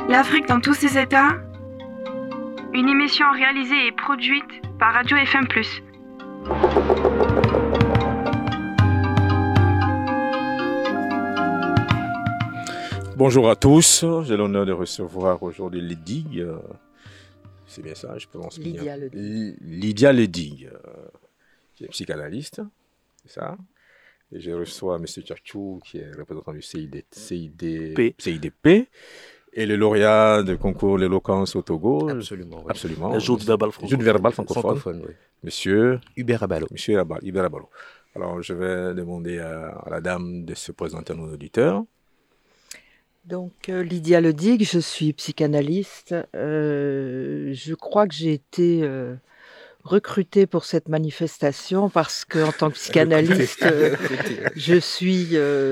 L'Afrique dans tous ses états. Une émission réalisée et produite par Radio FM+. Bonjour à tous, j'ai l'honneur de recevoir aujourd'hui Ledig. C'est bien ça, je prononce bien. Lydia Ledig, qui est psychanalyste, c'est ça. Et je reçois M. Tchatchou, qui est représentant du CIDP, et le lauréat du concours l'éloquence au Togo. Absolument. Oui. Absolument. Le joute verbal francophone. Oui. Monsieur Hubert Abalo. Alors, je vais demander à la dame de se présenter à nos auditeurs. Donc, Lydia Ledig, je suis psychanalyste. Je crois que j'ai été recrutée pour cette manifestation parce qu'en tant que psychanalyste, je suis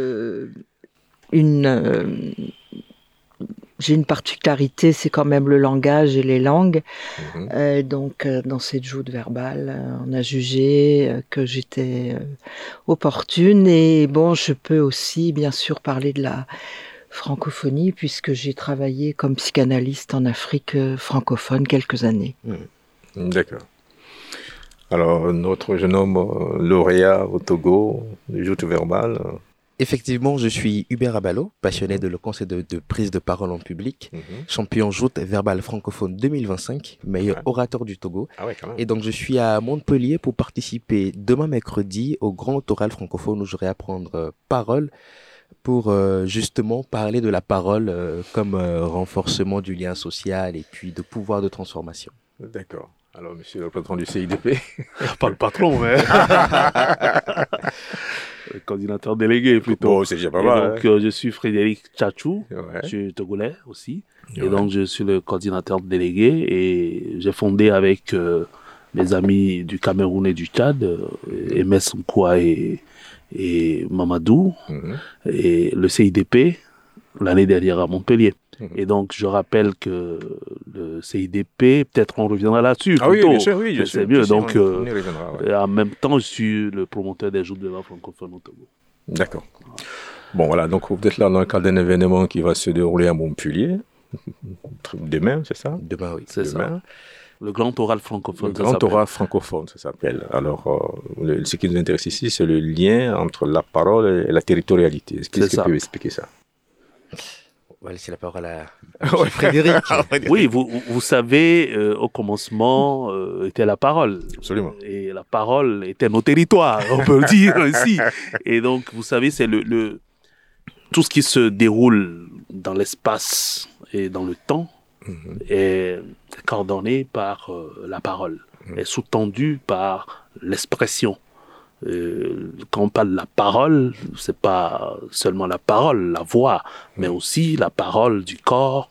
j'ai une particularité, c'est quand même le langage et les langues. Donc, dans cette joute verbale, on a jugé que j'étais opportune. Et bon, je peux aussi, bien sûr, parler de la francophonie, puisque j'ai travaillé comme psychanalyste en Afrique francophone quelques années. D'accord. Alors, notre jeune homme lauréat au Togo, du joute verbal. Effectivement, je suis Hubert Abalo, passionné de l'éloquence et de prise de parole en public, champion joute verbal francophone 2025, meilleur orateur du Togo. Ah ouais, quand même. Et donc, je suis à Montpellier pour participer demain mercredi au grand oral francophone où j'aurai à prendre parole pour justement parler de la parole comme renforcement du lien social et puis de pouvoir de transformation. D'accord. Alors, monsieur le patron du CIDP. Pas le patron, mais le coordinateur délégué plutôt. Bon, c'est déjà pas mal. Donc, je suis Frédéric Tchatchou, je suis togolais aussi. Et donc, je suis le coordinateur délégué et j'ai fondé avec mes amis du Cameroun et du Tchad, Aimé Sonkoua et Mamadou, et le CIDP l'année dernière à Montpellier. Et donc, je rappelle que le CIDP, peut-être on reviendra là-dessus. Ah plutôt. Oui, bien sûr, oui. C'est mieux. Donc, on y reviendra, en même temps, je suis le promoteur des joutes de la francophonie au Togo. D'accord. Bon, voilà. Donc, vous êtes là dans le cadre d'un événement qui va se dérouler à Montpellier. Demain, c'est ça? Demain, oui. C'est ça. Le grand oral francophone. Le grand oral francophone, ça s'appelle. Alors, ce qui nous intéresse ici, c'est le lien entre la parole et la territorialité. Est-ce que tu peux expliquer ça? On va laisser la parole à Frédéric. Oui, vous savez, au commencement était la parole. Absolument. Et la parole était nos territoires, on peut le dire ici. Et donc, vous savez, c'est tout ce qui se déroule dans l'espace et dans le temps est coordonné par la parole, est sous-tendu par l'expression. Quand on parle de la parole, c'est pas seulement la parole, la voix, mais aussi la parole du corps,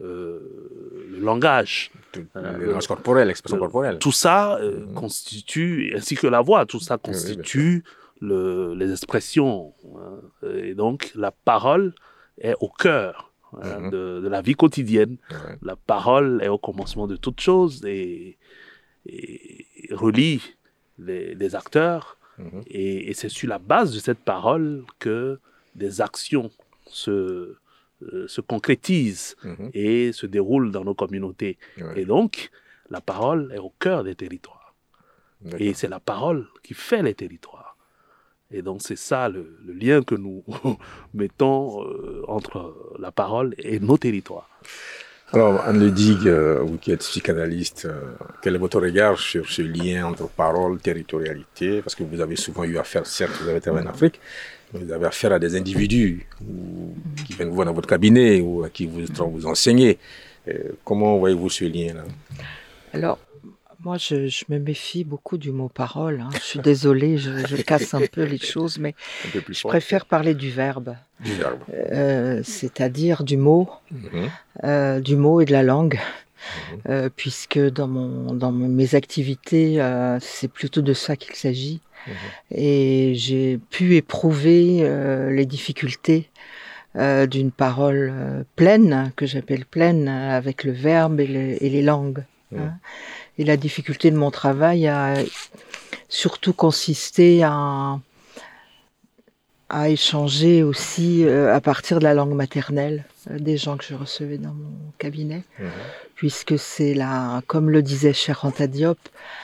le langage. Le langage corporel, l'expression corporelle. Tout ça constitue, ainsi que la voix, tout ça constitue les expressions. Et donc, la parole est au cœur de la vie quotidienne. La parole est au commencement de toute chose et relie les acteurs. Et c'est sur la base de cette parole que des actions se concrétisent et se déroulent dans nos communautés. Et donc, la parole est au cœur des territoires. Et c'est la parole qui fait les territoires. Et donc, c'est ça le lien que nous mettons entre la parole et nos territoires. Alors, Anne Ledig, vous qui êtes psychanalyste, quel est votre regard sur ce lien entre parole, territorialité? Parce que vous avez souvent eu affaire, certes, vous avez travaillé en Afrique, mais vous avez affaire à des individus qui viennent vous voir dans votre cabinet ou à qui vous enseignez. Comment voyez-vous ce lien-là? Alors, moi, je me méfie beaucoup du mot parole. Je suis désolée, je casse un peu les choses, mais je préfère parler du verbe. Du verbe. C'est-à-dire du mot et de la langue. Puisque dans mes activités, c'est plutôt de ça qu'il s'agit. Et j'ai pu éprouver les difficultés d'une parole pleine, que j'appelle pleine, avec le verbe et les langues. Et la difficulté de mon travail a surtout consisté à à échanger aussi à partir de la langue maternelle des gens que je recevais dans mon cabinet, puisque c'est là, comme le disait Cheikh Anta Diop,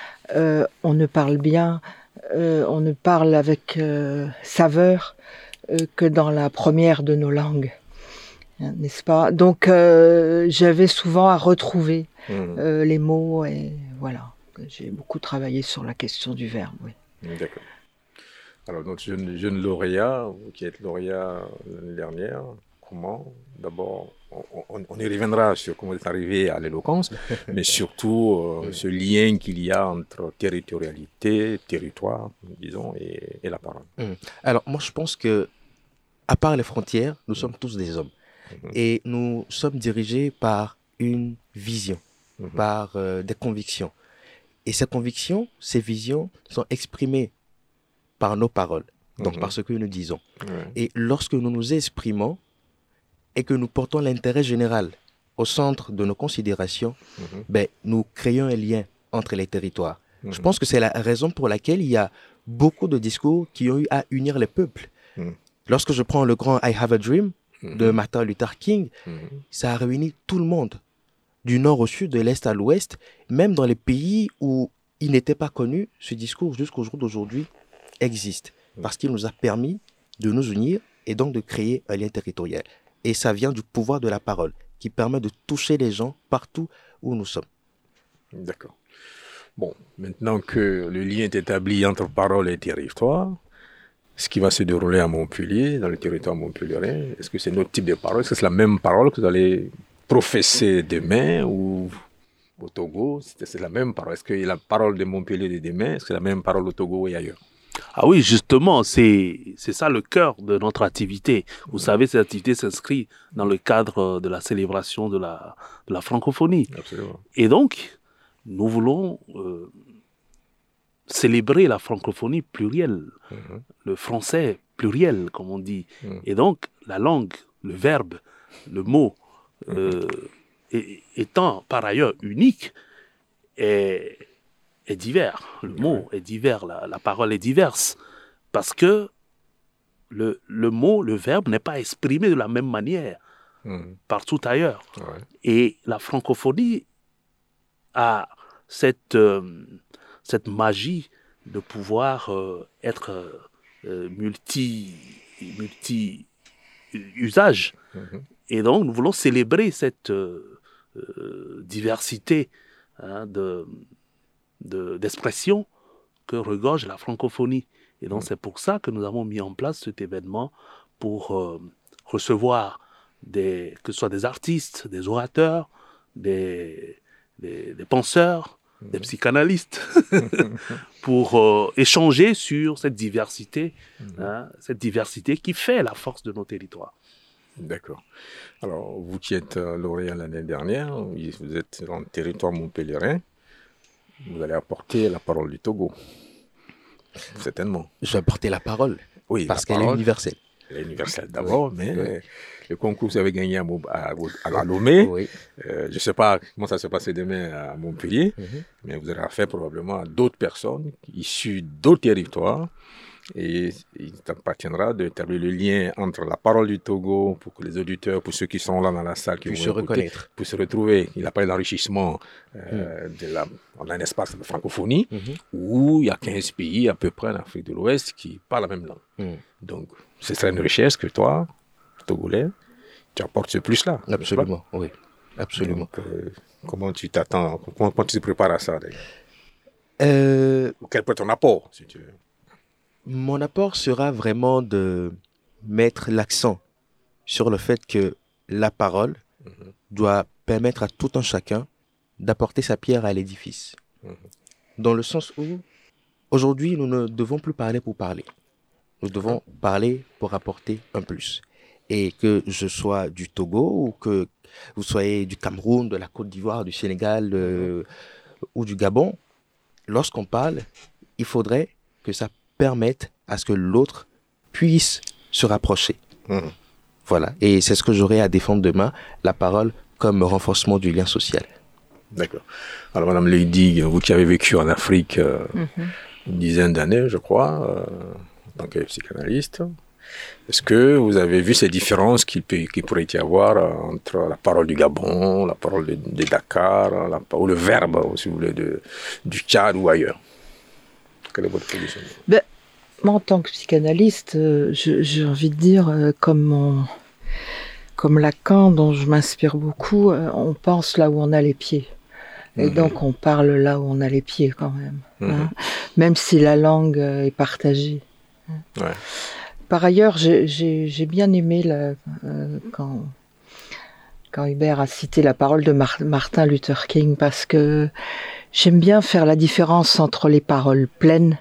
on ne parle bien, on ne parle avec saveur que dans la première de nos langues, n'est-ce pas? Donc j'avais souvent à retrouver les mots, et voilà. J'ai beaucoup travaillé sur la question du verbe, oui. D'accord. Alors, notre jeune lauréat, vous qui êtes lauréat l'année dernière, comment? D'abord, on y reviendra sur comment vous êtes arrivé à l'éloquence, mais surtout ce lien qu'il y a entre territorialité, territoire, disons, et la parole. Alors, moi, je pense que, à part les frontières, nous sommes tous des hommes. Et nous sommes dirigés par une vision, par des convictions. Et ces convictions, ces visions sont exprimées par nos paroles, donc par ce que nous disons. Et lorsque nous nous exprimons et que nous portons l'intérêt général au centre de nos considérations, ben, nous créons un lien entre les territoires. Je pense que c'est la raison pour laquelle il y a beaucoup de discours qui ont eu à unir les peuples. Lorsque je prends le grand I Have a Dream de Martin Luther King, ça a réuni tout le monde, du nord au sud, de l'est à l'ouest, même dans les pays où il n'était pas connu, ce discours jusqu'au jour d'aujourd'hui existe, parce qu'il nous a permis de nous unir et donc de créer un lien territorial. Et ça vient du pouvoir de la parole, qui permet de toucher les gens partout où nous sommes. D'accord. Bon, maintenant que le lien est établi entre parole et territoire, ce qui va se dérouler à Montpellier, dans le territoire montpelliérain, est-ce que c'est notre type de parole? Est-ce que c'est la même parole que vous allez professer demain ou au Togo? C'est la même parole. Est-ce que la parole de Montpellier de demain, est-ce que c'est la même parole au Togo et ailleurs? Ah oui, justement, c'est ça le cœur de notre activité. Vous savez, cette activité s'inscrit dans le cadre de la célébration de la francophonie. Absolument. Et donc, nous voulons célébrer la francophonie plurielle, le français pluriel, comme on dit. Et donc, la langue, le verbe, le mot, étant par ailleurs unique, est divers. Le mot est divers, la parole est diverse. Parce que le mot, le verbe n'est pas exprimé de la même manière partout ailleurs. Et la francophonie a cette magie de pouvoir être multi-usage. Et donc, nous voulons célébrer cette diversité d'expression que regorge la francophonie. Et donc, c'est pour ça que nous avons mis en place cet événement pour recevoir que ce soit des artistes, des orateurs, des penseurs, des psychanalystes, pour échanger sur cette diversité qui fait la force de nos territoires. D'accord. Alors, vous qui êtes lauréat l'année dernière, vous êtes dans le territoire montpelliérain, vous allez apporter la parole du Togo. Certainement. Je vais apporter la parole, oui, parce qu'elle est universelle. Elle est universelle d'abord, mais le concours que vous avez gagné à Lomé, je ne sais pas comment ça se passer demain à Montpellier, mais vous aurez affaire probablement à d'autres personnes issues d'autres territoires. Et il t'appartiendra d'établir le lien entre la parole du Togo pour que les auditeurs, pour ceux qui sont là dans la salle, qui puissent vont se reconnaître, puissent se retrouver. Il a parlé d'enrichissement on a un espace de francophonie où il y a 15 pays à peu près en Afrique de l'Ouest qui parlent la même langue. Donc, ce serait une richesse que toi, Togolais, tu apportes ce plus-là. Absolument, oui. Absolument. Donc, comment tu t'attends, comment tu te prépares à ça d'ailleurs? Quel peut être ton apport, si tu veux? Mon apport sera vraiment de mettre l'accent sur le fait que la parole doit permettre à tout un chacun d'apporter sa pierre à l'édifice. Dans le sens où, aujourd'hui, nous ne devons plus parler pour parler. Nous devons parler pour apporter un plus. Et que je sois du Togo ou que vous soyez du Cameroun, de la Côte d'Ivoire, du Sénégal ou du Gabon, lorsqu'on parle, il faudrait que ça permettre à ce que l'autre puisse se rapprocher. Voilà. Et c'est ce que j'aurai à défendre demain, la parole comme renforcement du lien social. D'accord. Alors, Madame Leydig, vous qui avez vécu en Afrique une dizaine d'années, je crois, en tant que psychanalyste, Est-ce que vous avez vu ces différences qu'il pourrait y avoir entre la parole du Gabon, la parole de Dakar, ou le verbe, si vous voulez, du Tchad ou ailleurs? Quelle est votre position? Moi, en tant que psychanalyste, j'ai envie de dire, comme Lacan, dont je m'inspire beaucoup, on pense là où on a les pieds. Et donc, on parle là où on a les pieds, quand même. Hein, même si la langue est partagée. Ouais. Par ailleurs, j'ai bien aimé quand Hubert a cité la parole de Martin Luther King, parce que j'aime bien faire la différence entre les paroles pleines,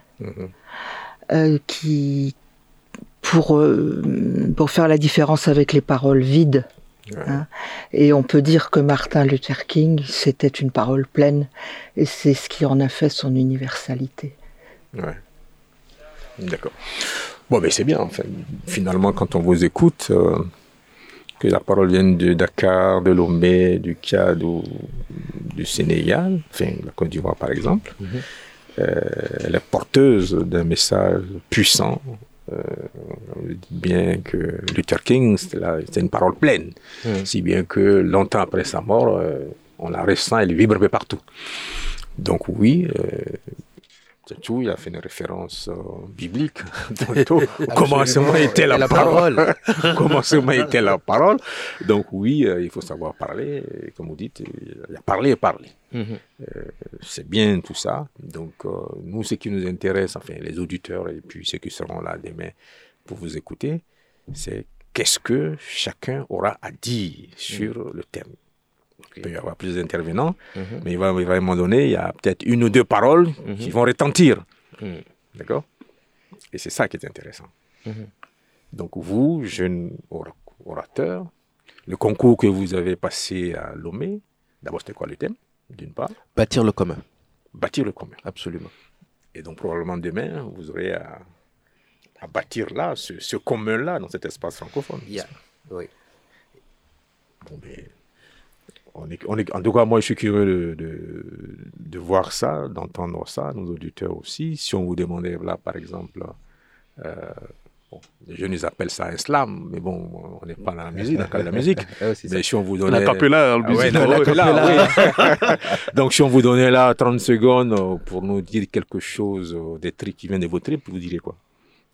pour faire la différence avec les paroles vides. Ouais. Hein. Et on peut dire que Martin Luther King, c'était une parole pleine, et c'est ce qui en a fait son universalité. Ouais. D'accord. Bon, mais c'est bien, enfin, finalement, quand on vous écoute, que la parole vienne de Dakar, de Lomé, du Tchad ou du Sénégal, enfin, la Côte d'Ivoire par exemple, elle est porteuse d'un message puissant. On dit bien que Luther King, c'était une parole pleine, si bien que longtemps après sa mort, on la ressent, elle vibre un peu partout. Donc oui, il a fait une référence biblique. Au commencement était la parole. Au commencement était la parole. Donc oui, il faut savoir parler. Et comme vous dites, il y a parler et parler. C'est bien tout ça. Donc nous, ce qui nous intéresse, enfin les auditeurs et puis ceux qui seront là demain pour vous écouter, c'est qu'est-ce que chacun aura à dire sur le thème. Il peut y avoir plusieurs intervenants, mais il va à un moment donné, il y a peut-être une ou deux paroles qui vont retentir. D'accord? Et c'est ça qui est intéressant. Donc vous, jeunes orateurs, le concours que vous avez passé à Lomé, d'abord c'était quoi le thème, d'une part? Bâtir le commun. Bâtir le commun. Absolument. Et donc probablement demain, vous aurez à bâtir là, ce commun-là, dans cet espace francophone. Oui. Bon, mais... en tout cas, moi, je suis curieux de voir ça, d'entendre ça, nos auditeurs aussi. Si on vous demandait, là, par exemple, les jeunes, ils appellent ça un slam, mais bon, on n'est pas dans la musique, dans le cadre de la musique. Mais si on vous donnait... La capella, en musique. Donc, si on vous donnait là 30 secondes pour nous dire quelque chose, des trucs qui viennent de vos tripes, vous direz quoi?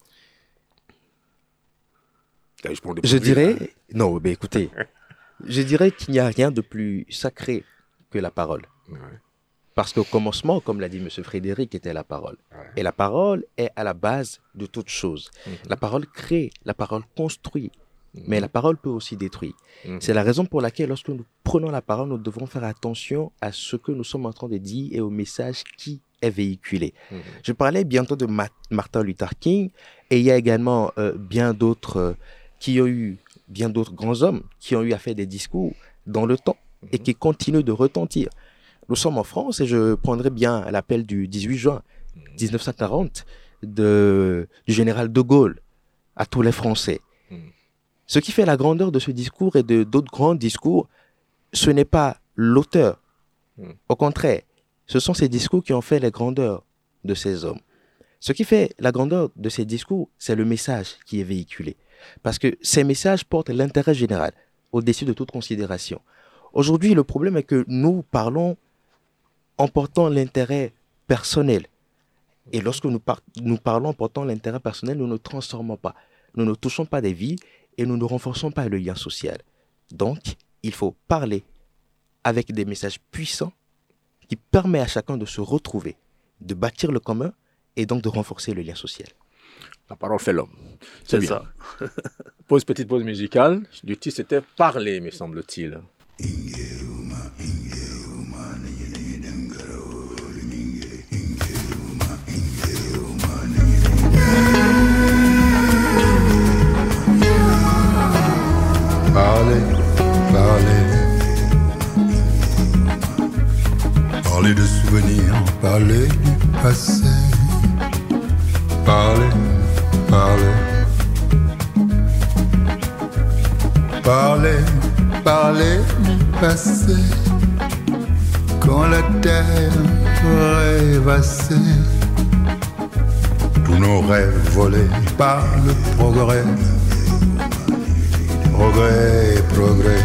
Je dirais... Non, mais écoutez... Je dirais qu'il n'y a rien de plus sacré que la parole. Ouais. Parce qu'au commencement, comme l'a dit M. Frédéric, était la parole. Ouais. Et la parole est à la base de toute chose. La parole crée, la parole construit, mais la parole peut aussi détruire. C'est la raison pour laquelle, lorsque nous prenons la parole, nous devons faire attention à ce que nous sommes en train de dire et au message qui est véhiculé. Je parlais bientôt de Martin Luther King, et il y a également bien d'autres bien d'autres grands hommes qui ont eu à faire des discours dans le temps et qui continuent de retentir. Nous sommes en France et je prendrai bien l'appel du 18 juin 1940 du général de Gaulle à tous les Français. Ce qui fait la grandeur de ce discours et d'autres grands discours, ce n'est pas l'auteur. Au contraire, ce sont ces discours qui ont fait la grandeur de ces hommes. Ce qui fait la grandeur de ces discours, c'est le message qui est véhiculé. Parce que ces messages portent l'intérêt général au-dessus de toute considération. Aujourd'hui, le problème est que nous parlons en portant l'intérêt personnel. Et lorsque nous parlons en portant l'intérêt personnel, nous ne transformons pas. Nous ne touchons pas des vies et nous ne renforçons pas le lien social. Donc, il faut parler avec des messages puissants qui permettent à chacun de se retrouver, de bâtir le commun et donc de renforcer le lien social. La parole fait l'homme. C'est bien. Ça. Petite pause musicale. Du titre, c'était « Parler », me semble-t-il. Parler, parler. Parler de souvenirs, parler du passé. Parler. Parler, parler, parler du passé, quand la terre rêvassait, tout tous nos rêves volés par le progrès. Progrès, progrès.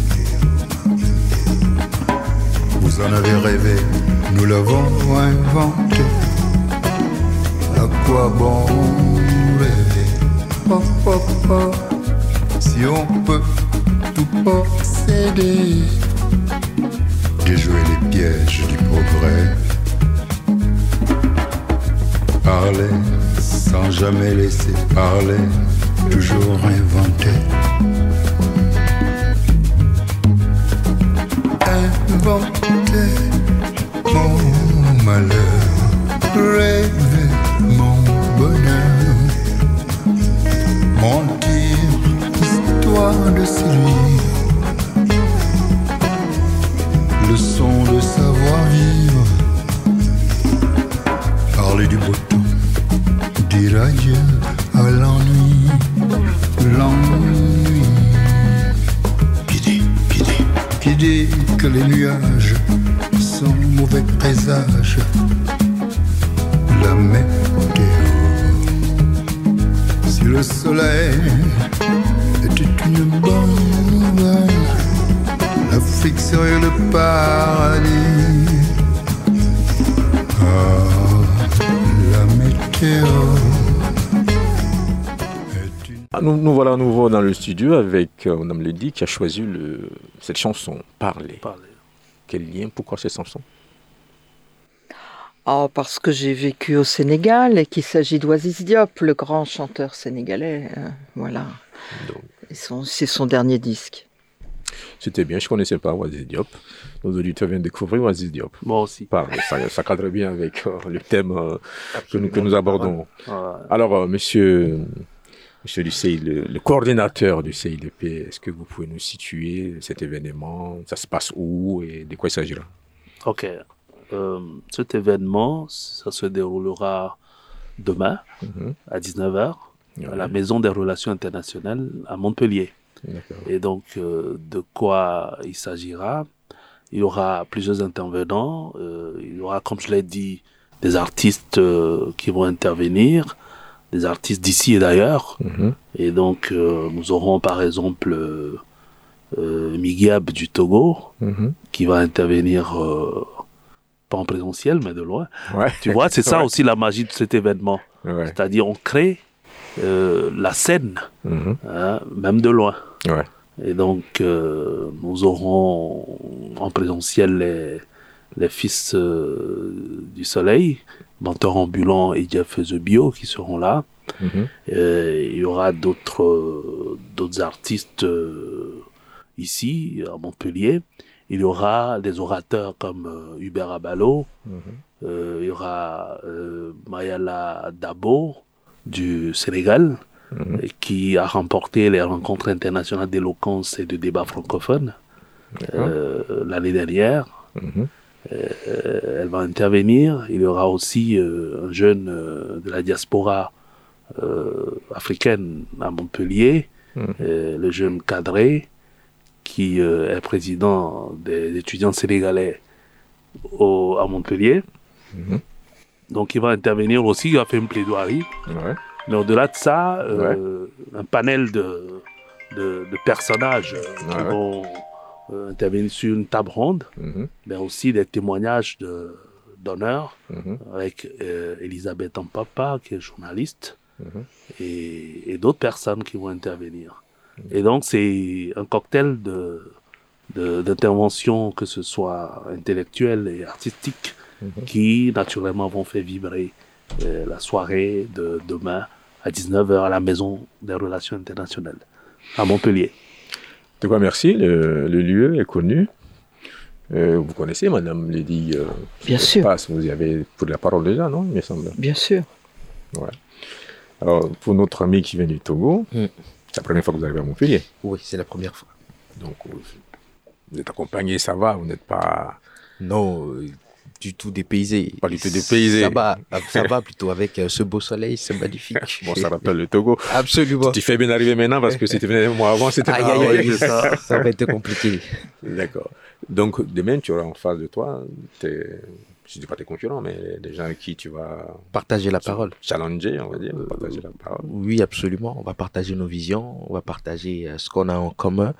Vous en avez rêvé, nous l'avons inventé. À quoi bon rêver? Oh, oh, oh. Si on peut tout posséder, déjouer les pièges du progrès. Parler sans jamais laisser parler, toujours inventer. Inventer mon malheur, rêver mon bonheur, mentir, histoire de séduire, leçon de savoir-vivre, parler du beau temps, dire adieu à l'ennui, l'ennui. Qui dit que les nuages sont mauvais présages, la météo. Si le soleil était une bonne nouvelle, l'Afrique serait le paradis. Ah, la météo. Nous voilà à nouveau dans le studio avec Mme Lady qui a choisi cette chanson, Parler. Quel lien, pourquoi cette chanson? Parce que j'ai vécu au Sénégal et qu'il s'agit d'Oasis Diop, le grand chanteur sénégalais. Voilà. C'est son dernier disque. C'était bien, je ne connaissais pas Oasis Diop. Nos auditeurs viennent de découvrir Oasis Diop. Moi aussi. Ça cadre bien avec le thème que nous abordons. Ouais. Alors, Monsieur Duceil, le coordinateur du CIDP, est-ce que vous pouvez nous situer cet événement? Ça se passe où et de quoi il s'agira? Ok. Cet événement, ça se déroulera demain à 19h à la Maison des Relations Internationales à Montpellier. D'accord. Et donc, de quoi il s'agira? Il y aura plusieurs intervenants. Il y aura, comme je l'ai dit, des artistes qui vont intervenir, des artistes d'ici et d'ailleurs. Et donc, nous aurons par exemple Migiab du Togo qui va intervenir pas en présentiel, mais de loin. Ouais. Tu vois, c'est ça aussi la magie de cet événement. Ouais. C'est-à-dire, on crée la scène, même de loin. Ouais. Et donc, nous aurons en présentiel les fils du soleil, Menteur ambulant et Jeff The Bio qui seront là. Il y aura d'autres artistes ici, à Montpellier. Il y aura des orateurs comme Hubert Abalo. Il y aura Mayala Dabo du Sénégal, qui a remporté les rencontres internationales d'éloquence et de débat francophone l'année dernière. Elle va intervenir. Il y aura aussi un jeune de la diaspora africaine à Montpellier, le jeune Cadré, qui est président des étudiants sénégalais à Montpellier. Donc il va intervenir aussi, il va faire une plaidoirie. Ouais. Mais au-delà de ça, un panel de personnages qui vont intervenir sur une table ronde, mais aussi des témoignages d'honneur avec Elisabeth Ampapa, qui est journaliste, et d'autres personnes qui vont intervenir. Et donc, c'est un cocktail d'interventions, que ce soit intellectuelles et artistiques, qui, naturellement, vont faire vibrer la soirée de demain à 19h à la Maison des Relations Internationales, à Montpellier. De quoi, merci. Le lieu est connu. Vous connaissez, Madame Lady Bien sûr. Vous y avez pris la parole déjà, non, il me semble. Bien sûr. Ouais. Alors, pour notre ami qui vient du Togo, c'est la première fois que vous arrivez à Montpellier. Oui, c'est la première fois. Donc, vous êtes accompagné, ça va, vous n'êtes pas... Non, du tout dépaysé. Pas du tout dépaysé. Ça va plutôt avec ce beau soleil, c'est magnifique. Bon, ça rappelle le Togo. Absolument. Tu fais bien d'arriver maintenant parce que si tu venais un mois avant, c'était pas... Ça va être compliqué. D'accord. Donc, demain, tu auras en face de toi tes je ne dis pas tes concurrents, mais des gens avec qui tu vas partager la parole. Challenger, on va dire, partager la parole. Oui, absolument. On va partager nos visions, on va partager ce qu'on a en commun,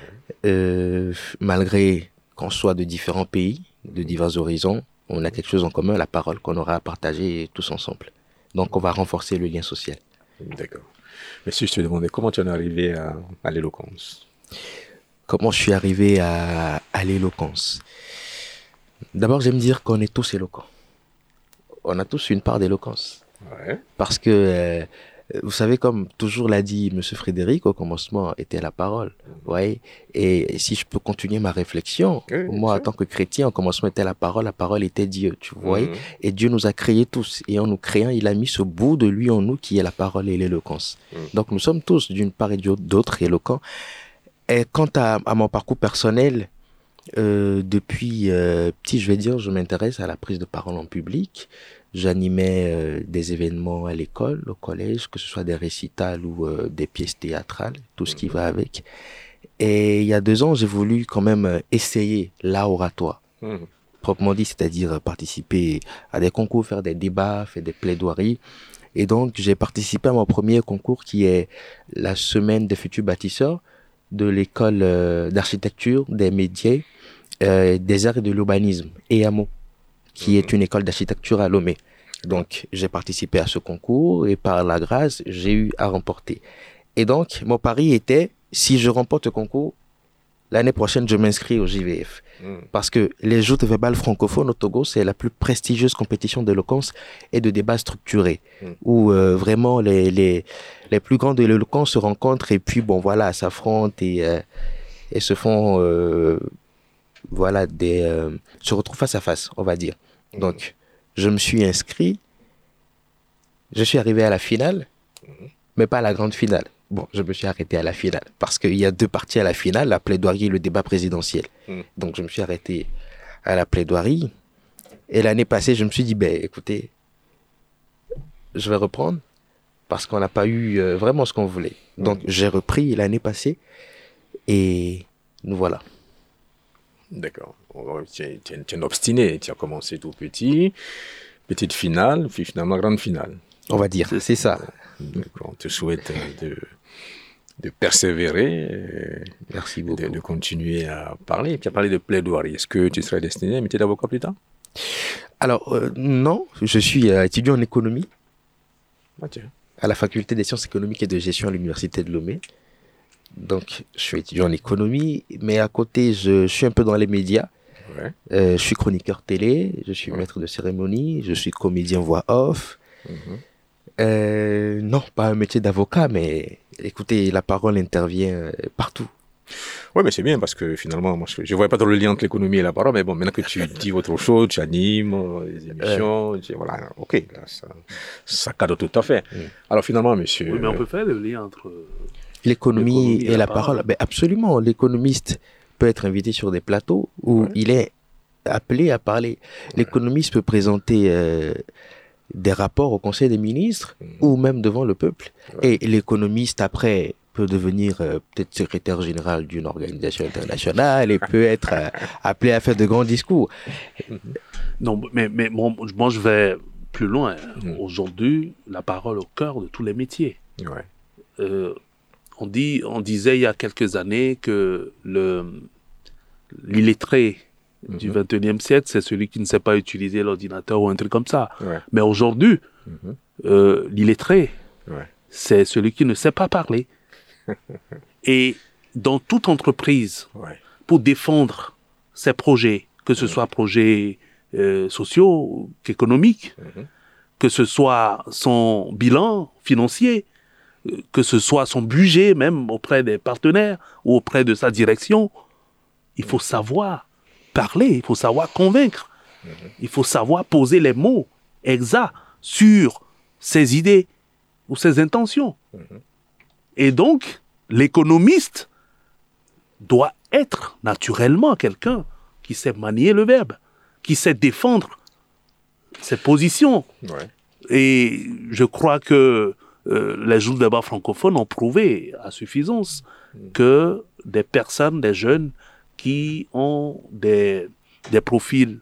malgré qu'on soit de différents pays, de divers horizons. On a quelque chose en commun, la parole qu'on aura à partager tous ensemble. Donc, on va renforcer le lien social. D'accord. Mais si je te demandais comment tu en es arrivé à l'éloquence? Comment je suis arrivé à l'éloquence? D'abord, j'aime dire qu'on est tous éloquents. On a tous une part d'éloquence. Ouais. Parce que, vous savez, comme toujours l'a dit M. Frédéric, au commencement était la parole. Ouais. Et si je peux continuer ma réflexion, oui, moi, en tant que chrétien, au commencement était la parole était Dieu, tu vois. Et Dieu nous a créés tous. Et en nous créant, il a mis ce bout de lui en nous qui est la parole et l'éloquence. Donc, nous sommes tous, d'une part et d'autre, éloquents. Et quant à mon parcours personnel, depuis petit, je vais dire, je m'intéresse à la prise de parole en public. J'animais des événements à l'école, au collège, que ce soit des récitals ou des pièces théâtrales, tout ce qui va avec. Et il y a 2 ans, j'ai voulu quand même essayer l'art oratoire, proprement dit, c'est-à-dire participer à des concours, faire des débats, faire des plaidoiries. Et donc, j'ai participé à mon premier concours qui est la Semaine des futurs bâtisseurs de l'école d'architecture, des métiers, des arts et de l'urbanisme, EAMO, qui est une école d'architecture à Lomé. Donc, j'ai participé à ce concours et par la grâce, j'ai eu à remporter. Et donc, mon pari était, si je remporte le concours, l'année prochaine, je m'inscris au JVF. Parce que les joutes verbales francophones au Togo, c'est la plus prestigieuse compétition d'éloquence et de débat structuré, où vraiment les plus grands de l'éloquence se rencontrent et puis, bon, voilà, s'affrontent et se font, voilà, se retrouvent face à face, on va dire. Donc, je me suis inscrit, je suis arrivé à la finale, mais pas à la grande finale. Bon, je me suis arrêté à la finale parce qu'il y a 2 parties à la finale, la plaidoirie et le débat présidentiel. Donc, je me suis arrêté à la plaidoirie. Et l'année passée, je me suis dit, écoutez, je vais reprendre parce qu'on n'a pas eu vraiment ce qu'on voulait. Donc, j'ai repris l'année passée et nous voilà. D'accord. Tu es un obstiné. Tu as commencé tout petit, petite finale, puis finalement grande finale. On va dire, c'est ça. D'accord. On te souhaite de persévérer. Merci beaucoup. De continuer à parler. Tu as parlé de plaidoirie. Est-ce que tu serais destiné à métier d'avocat plus tard? Alors, non. Je suis étudiant en économie tiens. À la faculté des sciences économiques et de gestion à l'université de Lomé. Donc, je suis étudiant en économie, mais à côté, je suis un peu dans les médias. Ouais. Je suis chroniqueur télé, je suis maître de cérémonie, je suis comédien voix off. Non, pas un métier d'avocat, mais écoutez, la parole intervient partout. Oui, mais c'est bien parce que finalement, moi, je ne voyais pas trop le lien entre l'économie et la parole, mais bon, maintenant que tu dis autre chose, tu animes les émissions, voilà, ok, là, ça cadre tout à fait. Alors finalement, monsieur... Oui, mais on peut faire le lien entre... L'économie et la parole. Absolument, l'économiste peut être invité sur des plateaux où il est appelé à parler. L'économiste peut présenter des rapports au Conseil des ministres ou même devant le peuple. Et l'économiste, après, peut devenir peut-être secrétaire général d'une organisation internationale et peut être appelé à faire de grands discours. Non, mais moi, je vais plus loin. Aujourd'hui, la parole au cœur de tous les métiers. On disait il y a quelques années que l'illettré du 21e siècle, c'est celui qui ne sait pas utiliser l'ordinateur ou un truc comme ça. Mais aujourd'hui, l'illettré, c'est celui qui ne sait pas parler. Et dans toute entreprise, pour défendre ses projets, que ce soit projets sociaux, économiques, que ce soit son bilan financier, que ce soit son budget même auprès des partenaires ou auprès de sa direction, il faut savoir parler, il faut savoir convaincre, il faut savoir poser les mots exacts sur ses idées ou ses intentions. Et donc, l'économiste doit être naturellement quelqu'un qui sait manier le verbe, qui sait défendre ses positions. Et je crois que les joutes de débat francophones ont prouvé à suffisance que des personnes, des jeunes qui ont des profils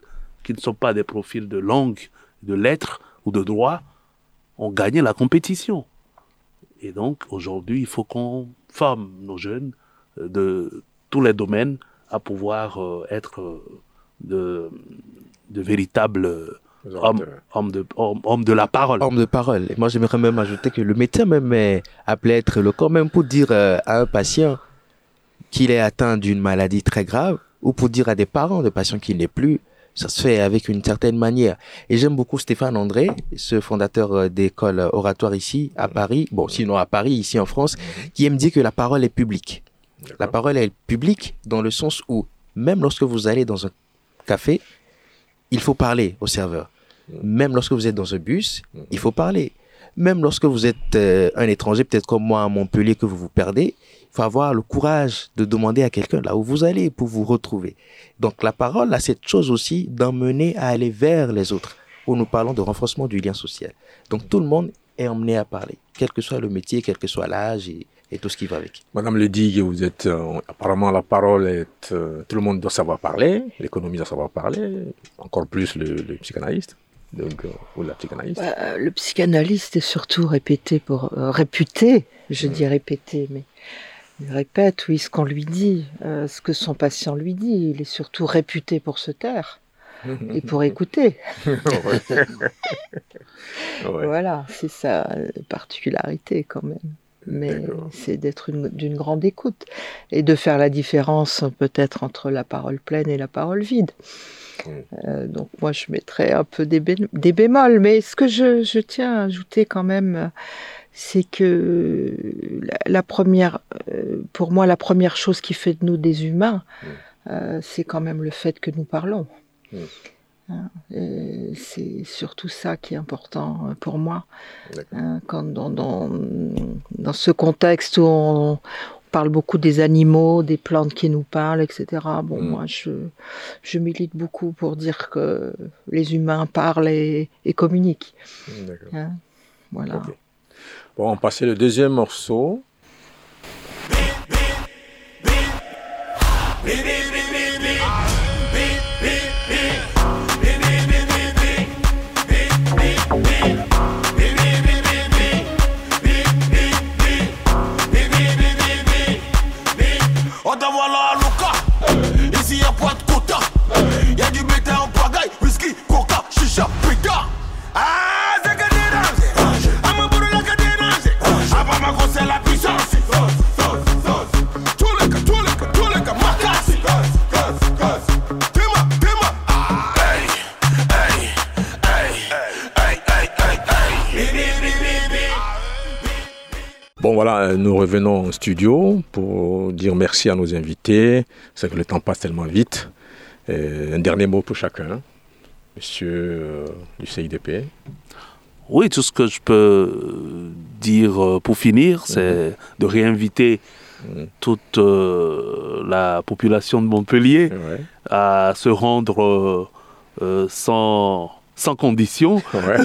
qui ne sont pas des profils de langue, de lettres ou de droit, ont gagné la compétition. Et donc, aujourd'hui, il faut qu'on forme nos jeunes de tous les domaines à pouvoir être de véritables hommes de la parole. Hommes de parole. Et moi, j'aimerais même ajouter que le médecin même est appelé à être éloquent, même pour dire à un patient qu'il est atteint d'une maladie très grave, ou pour dire à des parents de patients qu'il n'est plus. Ça se fait avec une certaine manière. Et j'aime beaucoup Stéphane André, ce fondateur d'école oratoire ici, à Paris, bon, sinon à Paris, ici en France, qui aime dire que la parole est publique. D'accord. La parole est publique dans le sens où, même lorsque vous allez dans un café, il faut parler au serveur. Même lorsque vous êtes dans un bus, il faut parler. Même lorsque vous êtes un étranger, peut-être comme moi à Montpellier, que vous vous perdez, il faut avoir le courage de demander à quelqu'un là où vous allez pour vous retrouver. Donc la parole a cette chose aussi d'emmener à aller vers les autres, où nous parlons de renforcement du lien social. Donc tout le monde est emmené à parler, quel que soit le métier, quel que soit l'âge et tout ce qui va avec. Madame Ledig, vous êtes apparemment la parole est tout le monde doit savoir parler, l'économie doit savoir parler, encore plus le psychanalyste. Donc, ou la psychanalyste. Le psychanalyste est surtout réputé, je dis répété, mais il répète, oui, ce qu'on lui dit, ce que son patient lui dit. Il est surtout réputé pour se taire et pour écouter. Voilà, c'est sa particularité quand même. Mais c'est d'être d'une grande écoute et de faire la différence peut-être entre la parole pleine et la parole vide. Donc moi je mettrais un peu des bémols, mais ce que je tiens à ajouter quand même, c'est que pour moi la première chose qui fait de nous des humains, c'est quand même le fait que nous parlons. C'est surtout ça qui est important pour moi. Quand dans ce contexte où on parle beaucoup des animaux, des plantes qui nous parlent, etc. Bon, moi, je milite beaucoup pour dire que les humains parlent et communiquent. D'accord. Voilà. Okay. Bon, on passe le deuxième morceau. Bon voilà, nous revenons au studio pour dire merci à nos invités. C'est que le temps passe tellement vite. Un dernier mot pour chacun. Monsieur du CIDP. Oui, tout ce que je peux dire pour finir, c'est de réinviter toute la population de Montpellier à se rendre sans condition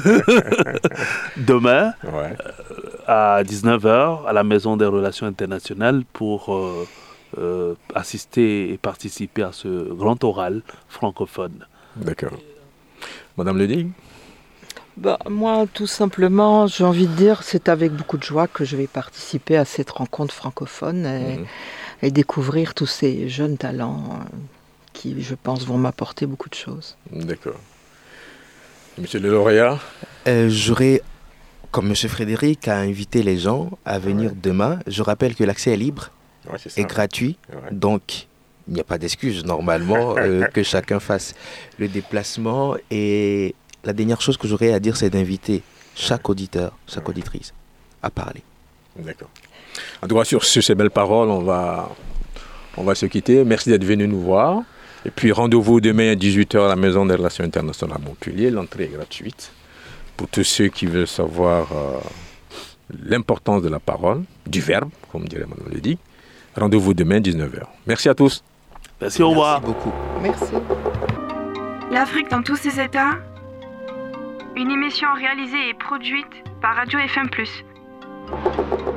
demain à 19h à la Maison des Relations Internationales pour assister et participer à ce grand oral francophone. D'accord. Madame Ledig? Moi, tout simplement, j'ai envie de dire, c'est avec beaucoup de joie que je vais participer à cette rencontre francophone et découvrir tous ces jeunes talents qui, je pense, vont m'apporter beaucoup de choses. D'accord. Monsieur le lauréat? J'aurais, comme Monsieur Frédéric, à inviter les gens à venir demain. Je rappelle que l'accès est libre et gratuit, donc il n'y a pas d'excuse normalement que chacun fasse le déplacement. Et la dernière chose que j'aurais à dire, c'est d'inviter chaque auditeur, chaque auditrice à parler. D'accord. En tout cas, sur ces belles paroles, on va se quitter. Merci d'être venu nous voir. Et puis rendez-vous demain à 18h à la Maison des Relations Internationales à Montpellier. L'entrée est gratuite. Pour tous ceux qui veulent savoir l'importance de la parole, du verbe, comme dirait Madame Ledig. Rendez-vous demain à 19h. Merci à tous. Merci, au revoir. Merci beaucoup. Merci. L'Afrique dans tous ses états. Une émission réalisée et produite par Radio FM+.